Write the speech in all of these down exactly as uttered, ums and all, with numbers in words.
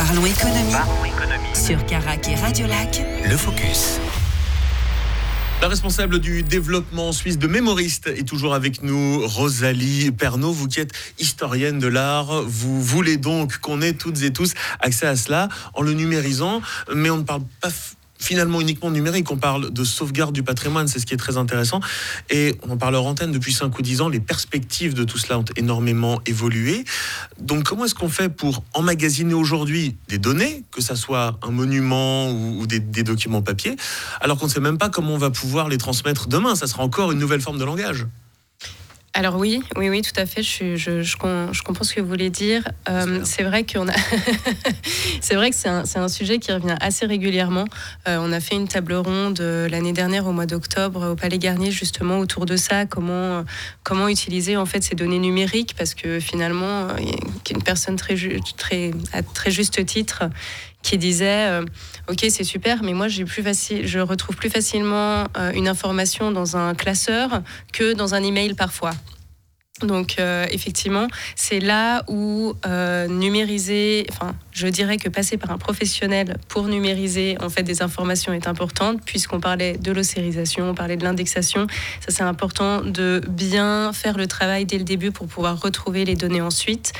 Parlons économie, Parlons économie. Sur Carac et Radio Lac, le Focus. La responsable du développement suisse de Mémoriste est toujours avec nous, Rosalie Pernaut. Vous qui êtes historienne de l'art, vous voulez donc qu'on ait toutes et tous accès à cela en le numérisant, mais on ne parle pas f- finalement uniquement numérique, on parle de sauvegarde du patrimoine, c'est ce qui est très intéressant. Et on en parle hors antenne depuis cinq ou dix ans, les perspectives de tout cela ont énormément évolué. Donc comment est-ce qu'on fait pour emmagasiner aujourd'hui des données, que ça soit un monument ou, ou des, des documents papier, alors qu'on ne sait même pas comment on va pouvoir les transmettre demain? Ça sera encore une nouvelle forme de langage. Alors oui, oui, oui, tout à fait. Je, je, je, je comprends ce que vous voulez dire. Euh, c'est vrai qu'on a, c'est vrai que c'est un, c'est un sujet qui revient assez régulièrement. Euh, on a fait une table ronde l'année dernière au mois d'octobre au Palais Garnier justement autour de ça. Comment, comment utiliser en fait ces données numériques, parce que finalement, il y a une personne très, très, à très juste titre qui disait euh, ok, c'est super, mais moi j'ai plus facile, je retrouve plus facilement euh, une information dans un classeur que dans un email parfois. Donc euh, effectivement, c'est là où euh, numériser, enfin, je dirais que passer par un professionnel pour numériser en fait des informations est importante, puisqu'on parlait de l'ossérisation, on parlait de l'indexation. Ça, c'est important de bien faire le travail dès le début pour pouvoir retrouver les données ensuite.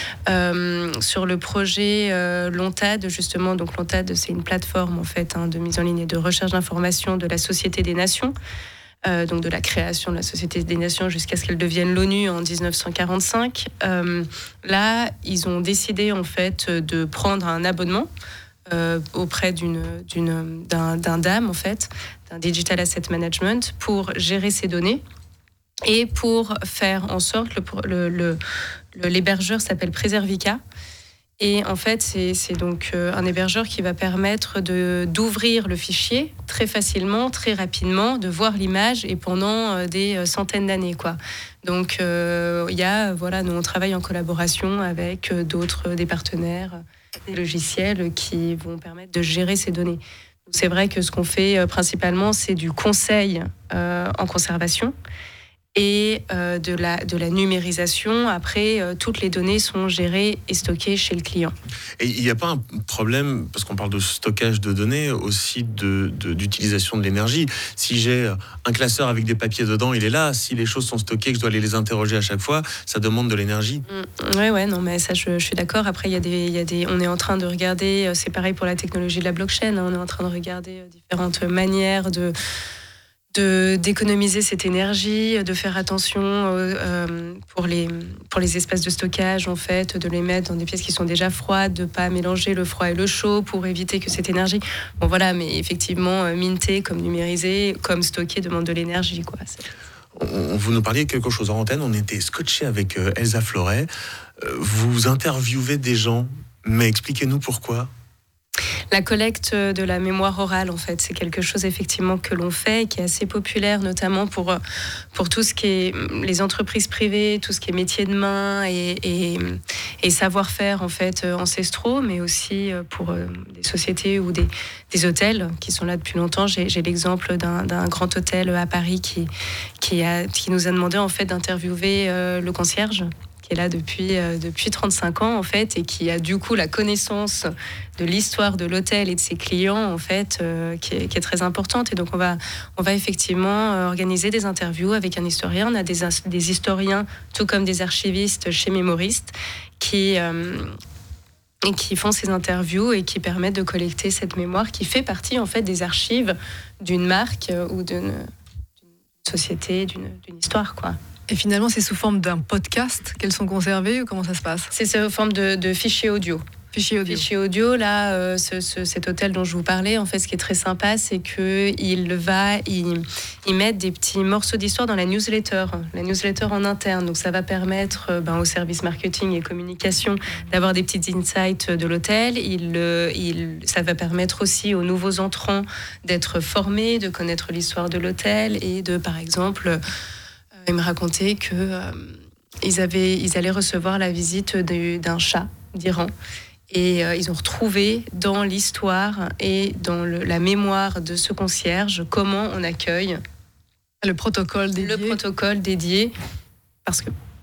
Euh, sur le projet euh, Lontad, justement, donc Lontad, c'est une plateforme en fait hein, de mise en ligne et de recherche d'informations de la Société des Nations. Euh, donc de la création de la Société des Nations jusqu'à ce qu'elle devienne l'ONU en dix-neuf cent quarante-cinq. Euh, là, ils ont décidé en fait de prendre un abonnement euh, auprès d'une, d'une, d'un, d'un D A M en fait, d'un Digital Asset Management, pour gérer ces données et pour faire en sorte le, le, le, le l'hébergeur s'appelle Preservica. Et en fait, c'est, c'est donc un hébergeur qui va permettre de, d'ouvrir le fichier très facilement, très rapidement, de voir l'image et pendant des centaines d'années, quoi. Donc, euh, il y a, voilà, nous on travaille en collaboration avec d'autres, des partenaires, des logiciels qui vont permettre de gérer ces données. Donc, c'est vrai que ce qu'on fait principalement, c'est du conseil euh, en conservation. Et euh, de, la, de la numérisation. Après, euh, toutes les données sont gérées et stockées chez le client. Et il n'y a pas un problème, parce qu'on parle de stockage de données, aussi de, de, d'utilisation de l'énergie. Si j'ai un classeur avec des papiers dedans, il est là. Si les choses sont stockées, que je dois aller les interroger à chaque fois, ça demande de l'énergie. Mmh, ouais, ouais, non, mais ça, je, je suis d'accord. Après, il y a des, il y a des, on est en train de regarder, c'est pareil pour la technologie de la blockchain, hein, on est en train de regarder différentes manières de... de d'économiser cette énergie, de faire attention euh, pour les pour les espaces de stockage en fait, de les mettre dans des pièces qui sont déjà froides, de pas mélanger le froid et le chaud pour éviter que cette énergie. Bon voilà, mais effectivement, minter comme numériser, comme stocker demande de l'énergie, quoi. C'est... On, vous nous parliez quelque chose en antenne. On était scotché avec euh, Elsa Floret. Euh, vous interviewez des gens, mais expliquez-nous pourquoi. La collecte de la mémoire orale, en fait, c'est quelque chose effectivement que l'on fait, qui est assez populaire, notamment pour, pour tout ce qui est les entreprises privées, tout ce qui est métier de main et, et, et savoir-faire en fait ancestraux, mais aussi pour des sociétés ou des, des hôtels qui sont là depuis longtemps. J'ai, j'ai l'exemple d'un, d'un grand hôtel à Paris qui, qui, a, qui nous a demandé en fait d'interviewer euh, le concierge, qui est là depuis, euh, depuis trente-cinq ans en fait, et qui a du coup la connaissance de l'histoire de l'hôtel et de ses clients en fait, euh, qui, est, qui est très importante. Et donc on va, on va effectivement euh, organiser des interviews avec un historien. On a des, des historiens, tout comme des archivistes chez Mémoriste, qui, euh, et qui font ces interviews et qui permettent de collecter cette mémoire qui fait partie en fait des archives d'une marque euh, ou d'une, d'une société, d'une, d'une histoire, quoi. Et finalement, c'est sous forme d'un podcast qu'elles sont conservées ou comment ça se passe ? C'est sous forme de, de fichiers audio. Fichier audio. Fichier audio, là, euh, ce, ce, cet hôtel dont je vous parlais, en fait, ce qui est très sympa, c'est qu'il va il, il mettre des petits morceaux d'histoire dans la newsletter, la newsletter en interne. Donc, ça va permettre euh, ben, au service marketing et communication d'avoir des petits insights de l'hôtel. Il, euh, il, ça va permettre aussi aux nouveaux entrants d'être formés, de connaître l'histoire de l'hôtel et de, par exemple... Euh, il me racontait que euh, ils avaient, ils allaient recevoir la visite de, d'un chat d'Iran et euh, ils ont retrouvé dans l'histoire et dans le, la mémoire de ce concierge comment on accueille le protocole dédié. Le protocole dédié, parce que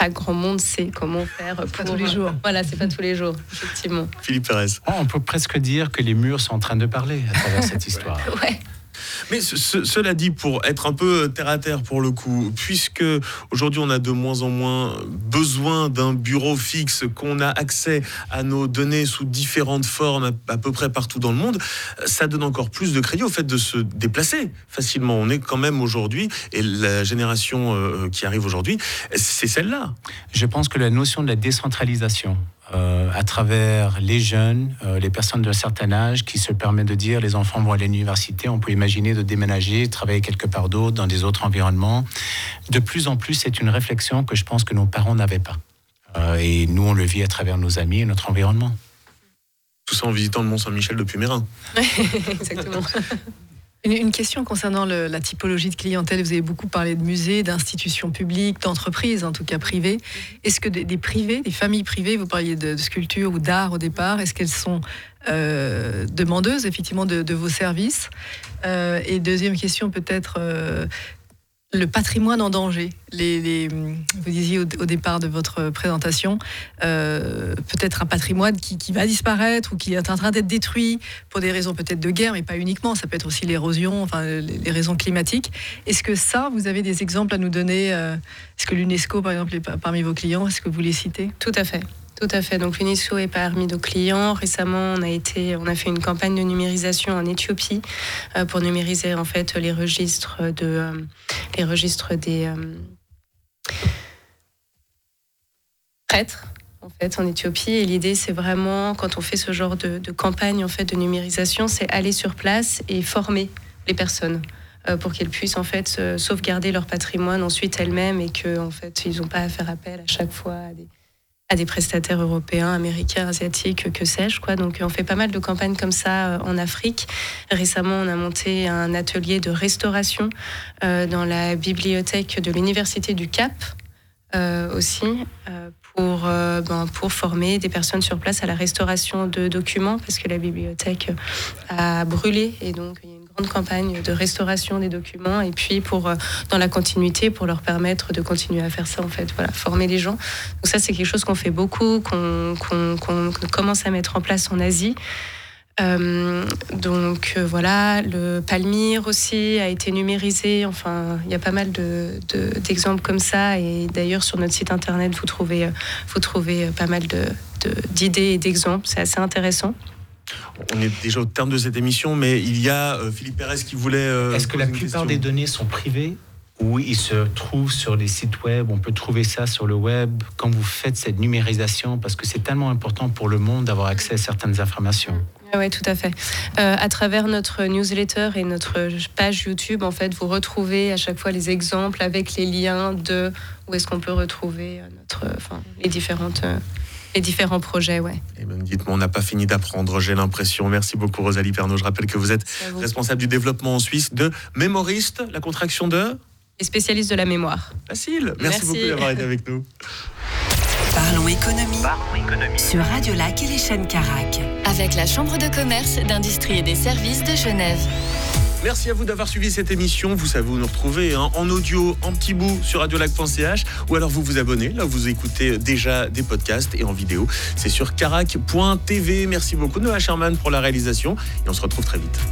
pas grand monde sait comment faire pour... Pas tous les jours. Voilà, c'est pas tous les jours, effectivement. Philippe Pérez. Oh, on peut presque dire que les murs sont en train de parler à travers cette histoire. Ouais. Mais ce, ce, cela dit, pour être un peu terre à terre pour le coup, puisque aujourd'hui on a de moins en moins besoin d'un bureau fixe, qu'on a accès à nos données sous différentes formes à, à peu près partout dans le monde, ça donne encore plus de crédit au fait de se déplacer facilement. On est quand même aujourd'hui, et la génération euh, qui arrive aujourd'hui, c'est celle-là. Je pense que la notion de la décentralisation, Euh, à travers les jeunes, euh, les personnes d'un certain âge qui se permettent de dire les enfants vont aller à l'université, on peut imaginer de déménager, travailler quelque part d'autre, dans des autres environnements. De plus en plus, c'est une réflexion que je pense que nos parents n'avaient pas. Euh, et nous, on le vit à travers nos amis et notre environnement. Tout ça en visitant le Mont-Saint-Michel depuis Mérin. Exactement. Une, une question concernant le, la typologie de clientèle. Vous avez beaucoup parlé de musées, d'institutions publiques, d'entreprises, en tout cas privées. Est-ce que des, des privés, des familles privées, vous parliez de, de sculpture ou d'art au départ, est-ce qu'elles sont euh, demandeuses effectivement de, de vos services euh, Et deuxième question peut-être, euh, le patrimoine en danger. Les, les, vous disiez au, au départ de votre présentation, euh, peut-être un patrimoine qui, qui va disparaître ou qui est en train d'être détruit pour des raisons peut-être de guerre, mais pas uniquement. Ça peut être aussi l'érosion, enfin les, les raisons climatiques. Est-ce que ça, vous avez des exemples à nous donner euh, Est-ce que l'UNESCO, par exemple, est parmi vos clients? Est-ce que vous les citez? Tout à fait. Tout à fait. Donc l'UNESCO est parmi nos clients. Récemment, on a été, on a fait une campagne de numérisation en Éthiopie euh, pour numériser en fait les registres de, euh, les registres des euh, prêtres en fait en Éthiopie. Et l'idée, c'est vraiment quand on fait ce genre de, de campagne en fait de numérisation, c'est aller sur place et former les personnes. Euh, pour qu'elles puissent en fait euh, sauvegarder leur patrimoine ensuite elles-mêmes et que en fait ils n'ont pas à faire appel à chaque fois à des à des prestataires européens, américains, asiatiques, que sais-je, quoi. Donc, on fait pas mal de campagnes comme ça en Afrique. Récemment, on a monté un atelier de restauration euh, dans la bibliothèque de l'Université du Cap, euh, aussi, euh, pour, euh, ben, pour former des personnes sur place à la restauration de documents, parce que la bibliothèque a brûlé, et donc il y a une grande campagne de restauration des documents, et puis pour, euh, dans la continuité, pour leur permettre de continuer à faire ça, en fait, voilà, former les gens. Donc ça, c'est quelque chose qu'on fait beaucoup, qu'on, qu'on, qu'on, qu'on commence à mettre en place en Asie. Euh, donc euh, voilà, le Palmyre aussi a été numérisé. Enfin, il y a pas mal de, de, d'exemples comme ça. Et d'ailleurs, sur notre site internet, vous trouvez, vous trouvez pas mal de, de, d'idées et d'exemples. C'est assez intéressant. On est déjà au terme de cette émission, mais il y a euh, Philippe Pérez qui voulait... Euh, Est-ce que la plupart des données sont privées? Oui, ils se trouvent sur les sites web. On peut trouver ça sur le web quand vous faites cette numérisation, parce que c'est tellement important pour le monde d'avoir accès à certaines informations. Oui, tout à fait. Euh, à travers notre newsletter et notre page YouTube, en fait, vous retrouvez à chaque fois les exemples avec les liens de où est-ce qu'on peut retrouver notre, enfin, les différentes... Euh, les différents projets, ouais. Et même dites-moi, on n'a pas fini d'apprendre, j'ai l'impression. Merci beaucoup, Rosalie Pernaut. Je rappelle que vous êtes vous. responsable du développement en Suisse de Mémoriste, la contraction de... Les spécialistes de la mémoire. Facile. Merci, Merci. beaucoup d'avoir été avec nous. Parlons économie, Parlons économie sur Radio Lac et les chaînes Carac. Avec la Chambre de commerce, d'industrie et des services de Genève. Merci à vous d'avoir suivi cette émission. Vous savez où nous retrouver, hein, en audio, en petit bout sur radiolac point c h, ou alors vous vous abonnez. Là, vous écoutez déjà des podcasts, et en vidéo, c'est sur carac point t v. Merci beaucoup Noah Sherman pour la réalisation, et on se retrouve très vite.